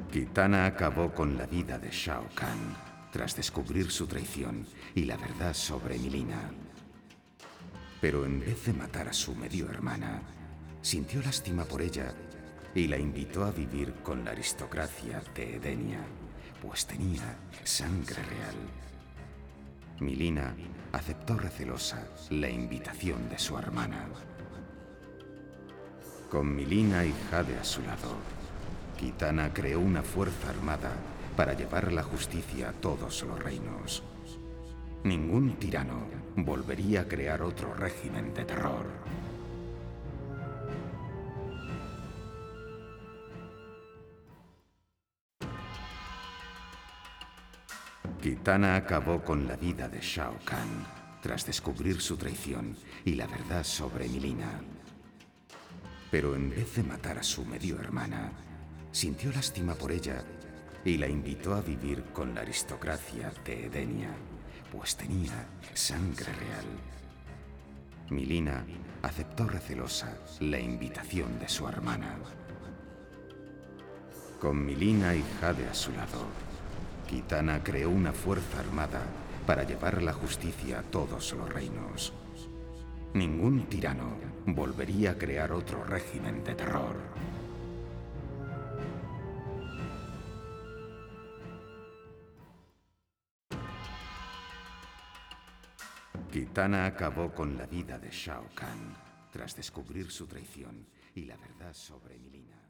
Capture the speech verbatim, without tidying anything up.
Kitana acabó con la vida de Shao Kahn tras descubrir su traición y la verdad sobre Mileena. Pero en vez de matar a su medio hermana, sintió lástima por ella y la invitó a vivir con la aristocracia de Edenia, pues tenía sangre real. Mileena aceptó recelosa la invitación de su hermana. Con Mileena y Jade a su lado, Kitana creó una fuerza armada para llevar la justicia a todos los reinos. Ningún tirano volvería a crear otro régimen de terror. Kitana acabó con la vida de Shao Kahn tras descubrir su traición y la verdad sobre Mileena. Pero en vez de matar a su medio hermana, sintió lástima por ella y la invitó a vivir con la aristocracia de Edenia, pues tenía sangre real. Mileena aceptó recelosa la invitación de su hermana. Con Mileena y Jade a su lado, Kitana creó una fuerza armada para llevar la justicia a todos los reinos. Ningún tirano volvería a crear otro régimen de terror. Kitana acabó con la vida de Shao Kahn tras descubrir su traición y la verdad sobre Mileena.